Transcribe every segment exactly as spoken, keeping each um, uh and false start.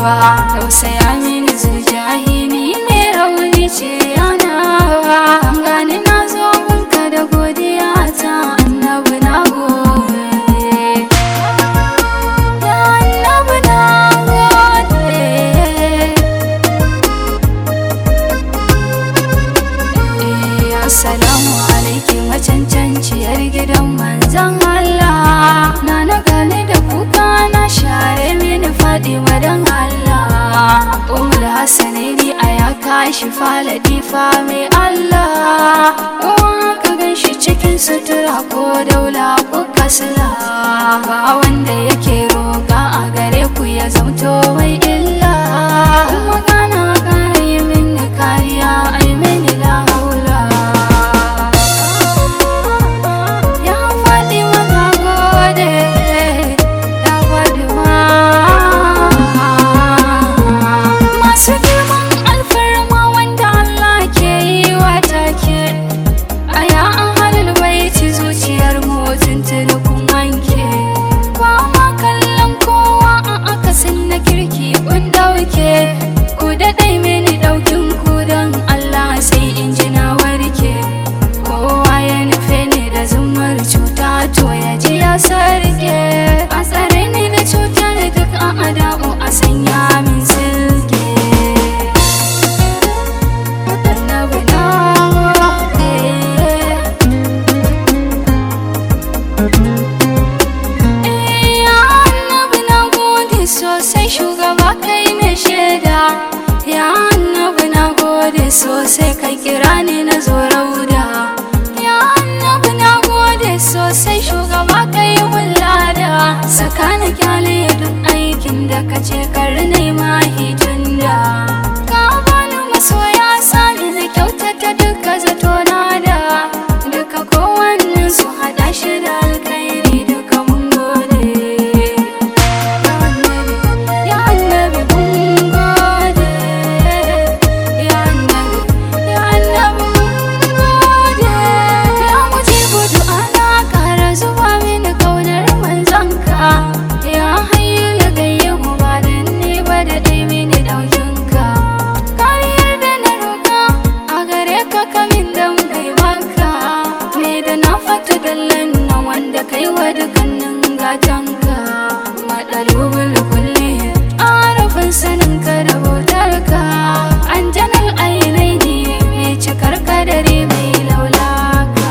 baiwa tausaya mini zujahi ni mai rauni ce yana gani na zo gunka da godiya ta annabi na gode ya annabi na gode assalamu alaiki macancanciyar gidan manzon Allah na na gane da kuka na share mini Fatima dan Allah Ummul Hasanaini a ya kashi faladifa mai Allah uwa ka ganshi cikin sutura ko daula ko kasala ba wanda yake roƙa a gare ku ya zamto mai illa kuma kana kare mini kariya ai mini la haula ya Fatima na gode ya Fatima masu girman alfarma wanda Allah ke yi wa take a ya ahlul baiti zuciyar mutum kun wanke ba ma kallon kowa a akasin na kirki kun dauke ku daɗai mini ɗaukin ku don Allah sai in ji na warke kowa ya nufe ni da zumar cuta to ya ji ya sarke a tsare ni da cutar duk a adamu a sanya min silke annabi na gode ya annabi na gode sosai shugaba kai ne shaida ya annabi na gode sosai kai kira ni na zo rauda ya annabi na gode sosai shugaba kai wulada sakana kyale duk aikin da kace kar nai mahi tunda ka bani masoya sani na kyautata duka zato na da duka kowannen su hada shi da alkhairi duka mun gode ya annabi mun gode ya annabi ya annabi mun gode ya mujibu du'ana kara zuba mini kaunar manzanka ya hayyu gayyahu ba dan ne ba da dai mini daukinka kariyar da na roka a gare ka kamin dan kai maka me da na fata dallan na wanda kai wa dukkanin gatanka madalubul kulli arafin saninka da bautarka anjanal ainaini mai cikar kadari mai laulaka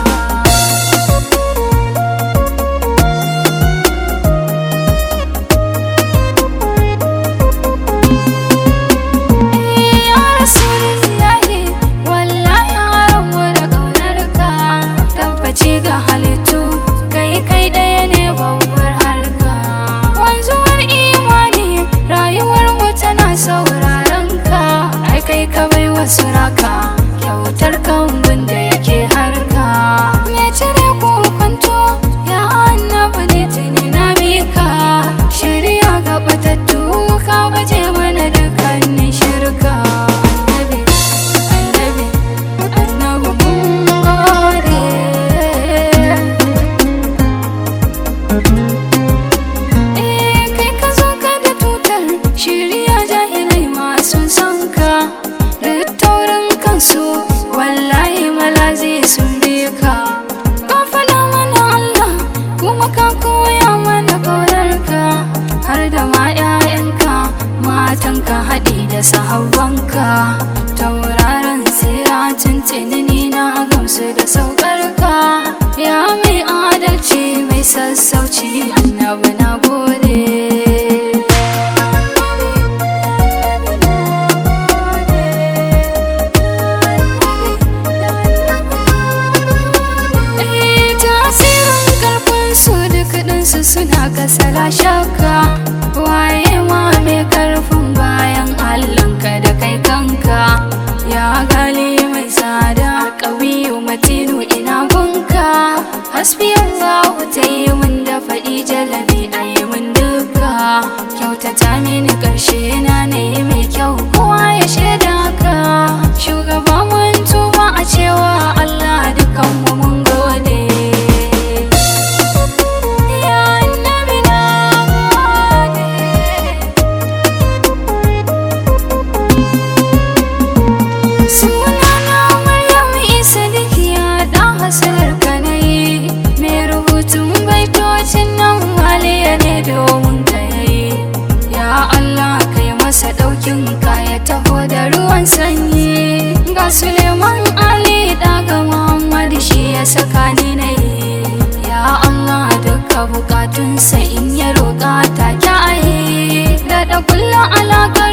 ya Rasulullahi wallahi haramu da ƙaunarka tabbaci ga halittu kai kai ɗaya ne babbar harka wanzuwar imani rayuwar mu tana sauraron ka ai kai ka bai wasu raka kyautar kambun da yake harka me cire ko kwanto ya annabi ne tuni na mika shirya ga batattu ka baje mana dukkanin shirka annabi annabi annabi mun gode eh kai ka zo ka da tutar shirya jahilai ma sun san ka duk taurin kansu wallahi malazi sun bi ka ka faɗa mana Allah kuma ka koya mana ƙaunarka har da ma 'ya'yanka matanka haɗi da sahabbanka tauraron tsira tuntuni ni na gamsu da saukarka ya mai adalci mai sassauci annabi na gode Eh, tasirin karfin su duk ɗinsu suna kasala shakka waye ma mai karfin bayan Allahnka da kai kanka ya gali mai tsada ƙawiyu matinu ina gunka hasbi Allahu ta yi min da faɗi jalabi a yi min duka kyautata mini ƙarshe na ne mai kyau kowa ya shaida ka shugaba mun tuba a cewa Allah dukanmu mun gode ya annabi na gode masa ɗaukin kaya taho da ruwan sanyi. Ga Suleiman Ali daga Muhammad shi ya saka ni na yi. Ya Allah duka bukatunsa in ya roƙa take ayi. Da da kullum alaƙa